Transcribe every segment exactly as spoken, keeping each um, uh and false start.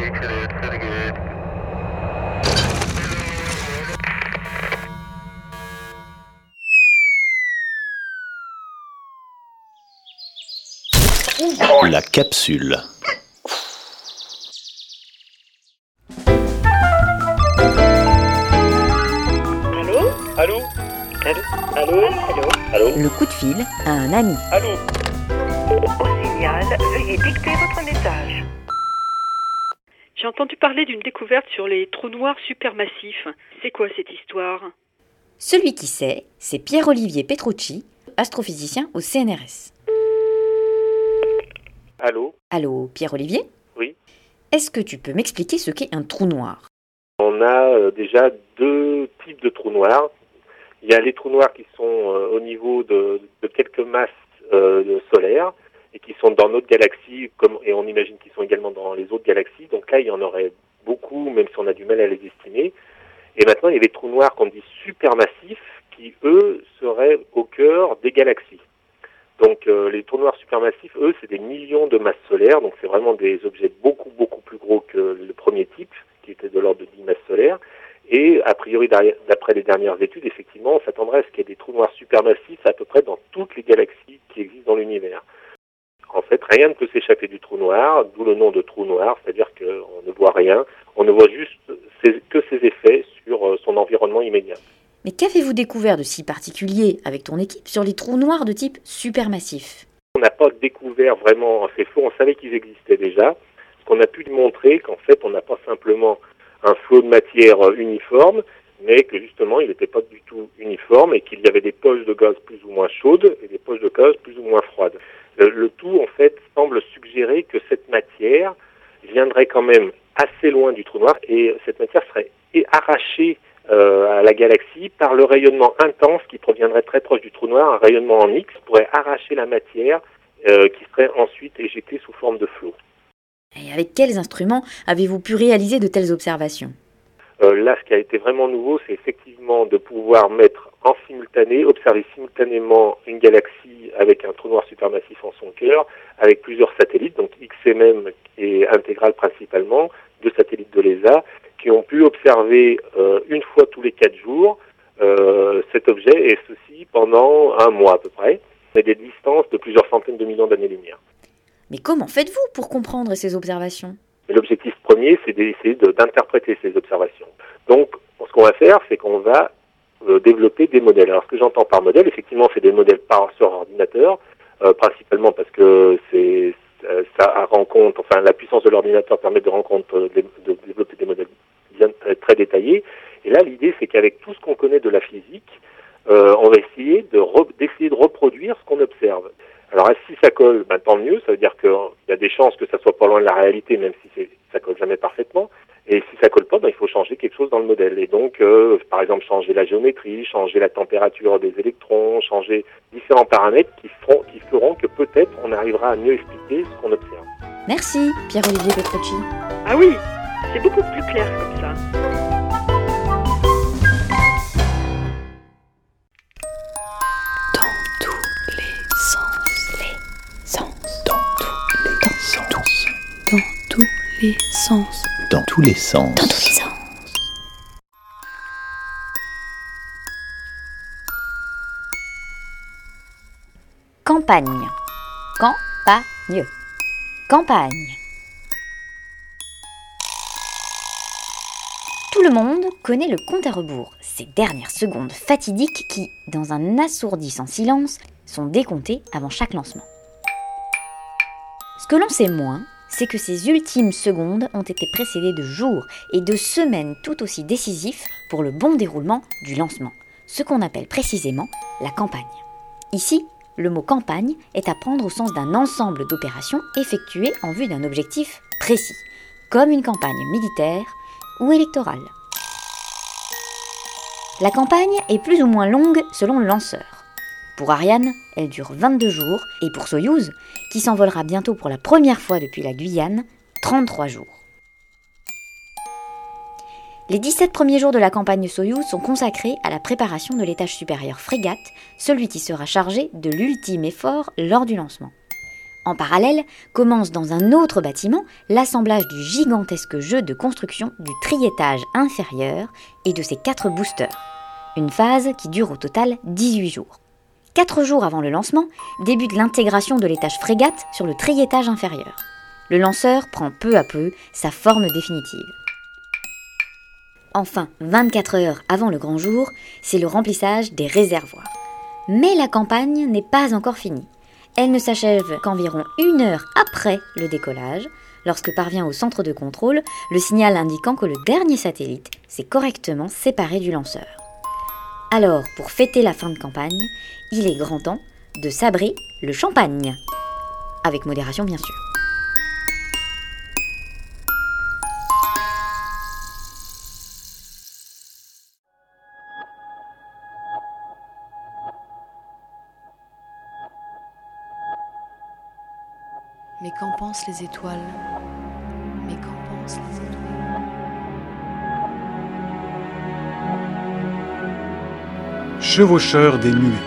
La capsule. Allô? Allô? Allô? Allô? Allô? Allô? Le coup de fil à un ami. Allô? Au signal, veuillez dicter votre message. J'ai entendu parler d'une découverte sur les trous noirs supermassifs. C'est quoi cette histoire? Celui qui sait, c'est Pierre-Olivier Petrucci, astrophysicien au C N R S. Allô? Allô, Pierre-Olivier? Oui. Est-ce que tu peux m'expliquer ce qu'est un trou noir? On a euh, déjà deux types de trous noirs. Il y a les trous noirs qui sont euh, au niveau de, de quelques masses euh, solaires et qui sont dans notre galaxie, comme, et on imagine qu'ils sont également dans les autres galaxies. Donc là, il y en aurait beaucoup, même si on a du mal à les estimer. Et maintenant, il y a les trous noirs qu'on dit supermassifs, qui, eux, seraient au cœur des galaxies. Donc euh, les trous noirs supermassifs, eux, c'est des millions de masses solaires, donc c'est vraiment des objets beaucoup, beaucoup plus gros que le premier type, qui était de l'ordre de dix masses solaires. Et a priori, d'après les dernières études, effectivement, on s'attendrait à ce qu'il y ait des trous noirs supermassifs à peu près dans toutes les galaxies qui existent dans l'univers. En fait, rien ne peut s'échapper du trou noir, d'où le nom de trou noir, c'est-à-dire qu'on ne voit rien, on ne voit juste ses, que ses effets sur son environnement immédiat. Mais qu'avez-vous découvert de si particulier avec ton équipe sur les trous noirs de type supermassif? On n'a pas découvert vraiment un fait faux, on savait qu'ils existaient déjà. Ce qu'on a pu montrer, qu'en fait, on n'a pas simplement un flot de matière uniforme, mais que justement, il n'était pas du tout uniforme et qu'il y avait des poches de gaz plus ou moins chaudes et des poches de gaz plus ou moins froides. Le, le tout, en fait, semble suggérer que cette matière viendrait quand même assez loin du trou noir et cette matière serait arrachée euh, à la galaxie par le rayonnement intense qui proviendrait très proche du trou noir, un rayonnement en X, pourrait arracher la matière euh, qui serait ensuite éjectée sous forme de flot. Et avec quels instruments avez-vous pu réaliser de telles observations? Euh, là, ce qui a été vraiment nouveau, c'est effectivement de pouvoir mettre en simultané, observer simultanément une galaxie avec un trou noir supermassif en son cœur, avec plusieurs satellites, donc X M M et Intégral principalement, deux satellites de l'E S A, qui ont pu observer euh, une fois tous les quatre jours euh, cet objet, et ceci pendant un mois à peu près, mais des distances de plusieurs centaines de millions d'années-lumière. Mais comment faites-vous pour comprendre ces observations? Et l'objectif premier, c'est d'essayer de, d'interpréter ces observations. Donc, ce qu'on va faire, c'est qu'on va euh, développer des modèles. Alors, ce que j'entends par modèle, effectivement, c'est des modèles par sur ordinateur, euh, principalement parce que c'est ça rend compte, enfin, la puissance de l'ordinateur permet de, rencontre, de, de développer des modèles bien très, très détaillés. Et là, l'idée, c'est qu'avec tout ce qu'on connaît de la physique, euh, on va essayer de re, d'essayer de reproduire ce qu'on observe. Alors, si ça colle, ben, tant mieux, ça veut dire qu'il y a des chances que ça soit pas loin de la réalité, même si c'est, ça colle jamais parfaitement. Et si ça colle pas, ben, il faut changer quelque chose dans le modèle. Et donc, euh, par exemple, changer la géométrie, changer la température des électrons, changer différents paramètres qui feront, qui feront que peut-être on arrivera à mieux expliquer ce qu'on observe. Merci, Pierre-Olivier Petrucci. Ah oui, c'est beaucoup plus clair comme ça. Les sens. Dans tous les sens. Dans tous les sens. Dans tous les sens. Campagne. Campagne. Campagne. Tout le monde connaît le compte à rebours, ces dernières secondes fatidiques qui, dans un assourdissant silence, sont décomptées avant chaque lancement. Ce que l'on sait moins, c'est que ces ultimes secondes ont été précédées de jours et de semaines tout aussi décisifs pour le bon déroulement du lancement, ce qu'on appelle précisément la campagne. Ici, le mot campagne est à prendre au sens d'un ensemble d'opérations effectuées en vue d'un objectif précis, comme une campagne militaire ou électorale. La campagne est plus ou moins longue selon le lanceur. Pour Ariane, elle dure vingt-deux jours, et pour Soyouz, qui s'envolera bientôt pour la première fois depuis la Guyane, trente-trois jours. Les dix-sept premiers jours de la campagne Soyouz sont consacrés à la préparation de l'étage supérieur frégate, celui qui sera chargé de l'ultime effort lors du lancement. En parallèle, commence dans un autre bâtiment l'assemblage du gigantesque jeu de construction du triétage inférieur et de ses quatre boosters. Une phase qui dure au total dix-huit jours. Quatre jours avant le lancement, débute l'intégration de l'étage frégate sur le triétage inférieur. Le lanceur prend peu à peu sa forme définitive. Enfin, vingt-quatre heures avant le grand jour, c'est le remplissage des réservoirs. Mais la campagne n'est pas encore finie. Elle ne s'achève qu'environ une heure après le décollage, lorsque parvient au centre de contrôle le signal indiquant que le dernier satellite s'est correctement séparé du lanceur. Alors, pour fêter la fin de campagne, il est grand temps de sabrer le champagne. Avec modération, bien sûr. Mais qu'en pensent les étoiles? Mais qu'en pensent les étoiles? Chevaucheur des nuées.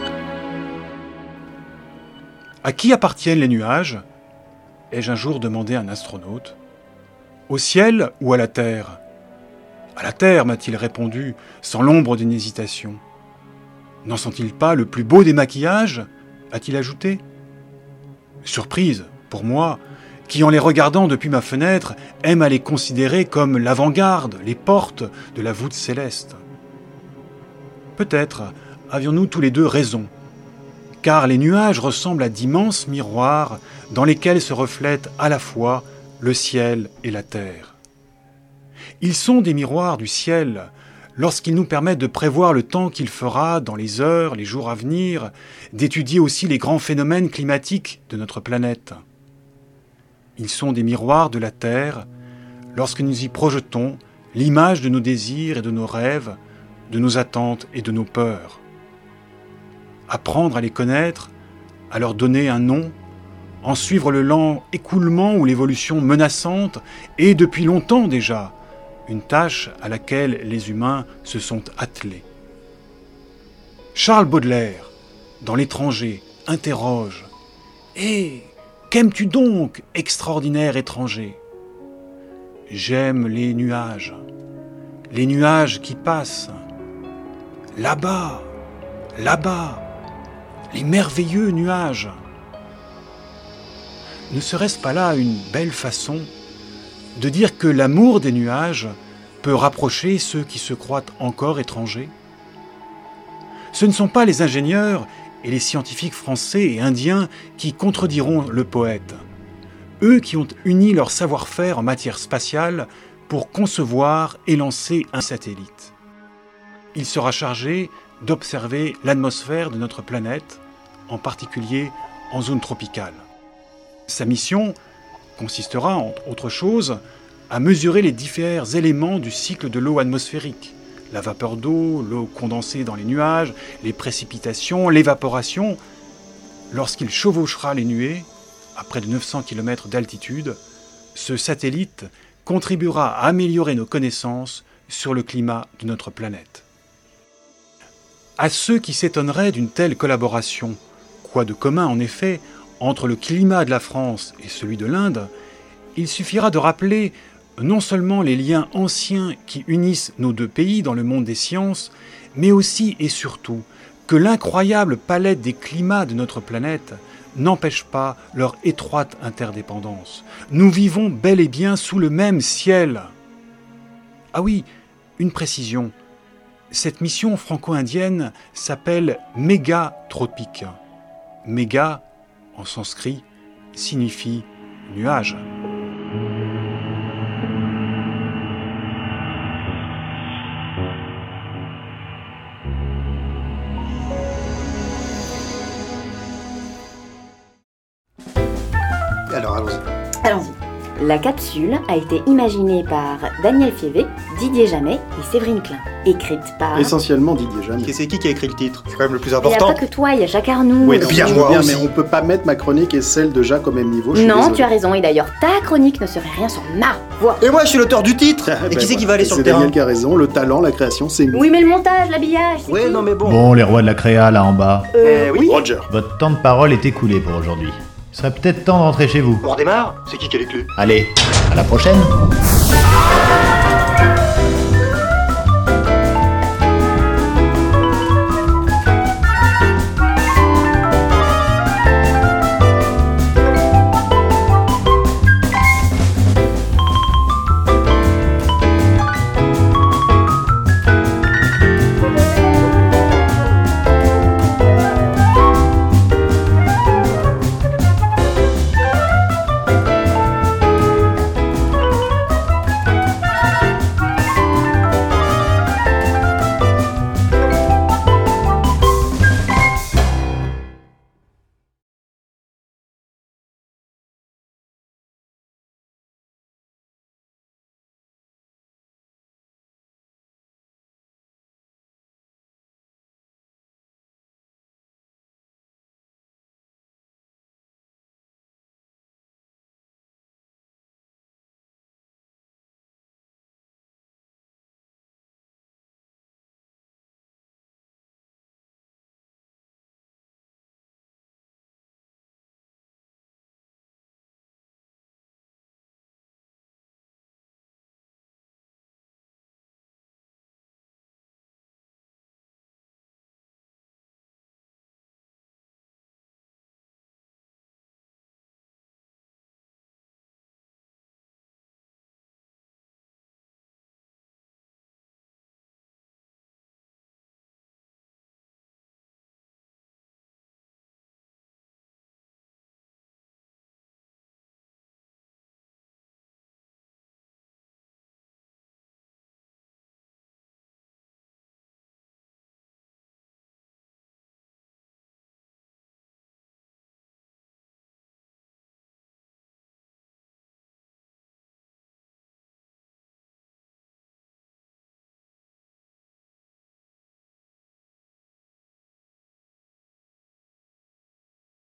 À qui appartiennent les nuages? Ai-je un jour demandé à un astronaute. Au ciel ou à la terre? À la terre, m'a-t-il répondu, sans l'ombre d'une hésitation. N'en sont-ils pas le plus beau des maquillages? A-t-il ajouté. Surprise, pour moi, qui en les regardant depuis ma fenêtre, aime à les considérer comme l'avant-garde, les portes de la voûte céleste. Peut-être avions-nous tous les deux raison, car les nuages ressemblent à d'immenses miroirs dans lesquels se reflètent à la fois le ciel et la terre. Ils sont des miroirs du ciel lorsqu'ils nous permettent de prévoir le temps qu'il fera dans les heures, les jours à venir, d'étudier aussi les grands phénomènes climatiques de notre planète. Ils sont des miroirs de la Terre lorsque nous y projetons l'image de nos désirs et de nos rêves, de nos attentes et de nos peurs. Apprendre à les connaître, à leur donner un nom, en suivre le lent écoulement ou l'évolution menaçante est depuis longtemps déjà une tâche à laquelle les humains se sont attelés. Charles Baudelaire, dans L'Étranger, interroge « Eh, qu'aimes-tu donc, extraordinaire étranger ?» J'aime les nuages, les nuages qui passent. Là-bas, là-bas, les merveilleux nuages. Ne serait-ce pas là une belle façon de dire que l'amour des nuages peut rapprocher ceux qui se croient encore étrangers? Ce ne sont pas les ingénieurs et les scientifiques français et indiens qui contrediront le poète. Eux qui ont uni leur savoir-faire en matière spatiale pour concevoir et lancer un satellite. Il sera chargé d'observer l'atmosphère de notre planète, en particulier en zone tropicale. Sa mission consistera, entre autres choses, à mesurer les divers éléments du cycle de l'eau atmosphérique. La vapeur d'eau, l'eau condensée dans les nuages, les précipitations, l'évaporation. Lorsqu'il chevauchera les nuées, à près de neuf cents kilomètres d'altitude, ce satellite contribuera à améliorer nos connaissances sur le climat de notre planète. À ceux qui s'étonneraient d'une telle collaboration, quoi de commun en effet entre le climat de la France et celui de l'Inde, il suffira de rappeler non seulement les liens anciens qui unissent nos deux pays dans le monde des sciences, mais aussi et surtout que l'incroyable palette des climats de notre planète n'empêche pas leur étroite interdépendance. Nous vivons bel et bien sous le même ciel. Ah oui, une précision. Cette mission franco-indienne s'appelle Mégatropique. Méga, en sanskrit, signifie nuage. Alors, allons-y. Allons-y. La capsule a été imaginée par Daniel Fievé, Didier Jamet et Séverine Klein. Écrite par... Essentiellement Didier Jamet. Et c'est qui qui a écrit le titre? C'est quand même le plus Il n'y a important. pas que toi, il y a Jacques Arnoux. Oui, bien, je moi veux bien, aussi. mais on peut pas mettre ma chronique et celle de Jacques au même niveau. Je suis Non, désolé. tu as raison. Et d'ailleurs, ta chronique ne serait rien sans ma voix. Et moi, je suis l'auteur du titre. Ah, Et ben qui c'est qui va voilà. aller Et sur le c'est terrain? Daniel qui a raison, le talent, la création, c'est nous. Oui, mais le montage, l'habillage, c'est Ouais, qui non mais bon. Bon, les rois de la créa là en bas, Euh, Eh oui. Roger. votre temps de parole est écoulé pour aujourd'hui. serait peut-être temps de rentrer chez vous. On redémarre ? C'est qui qui a les clés ? Allez, à la prochaine.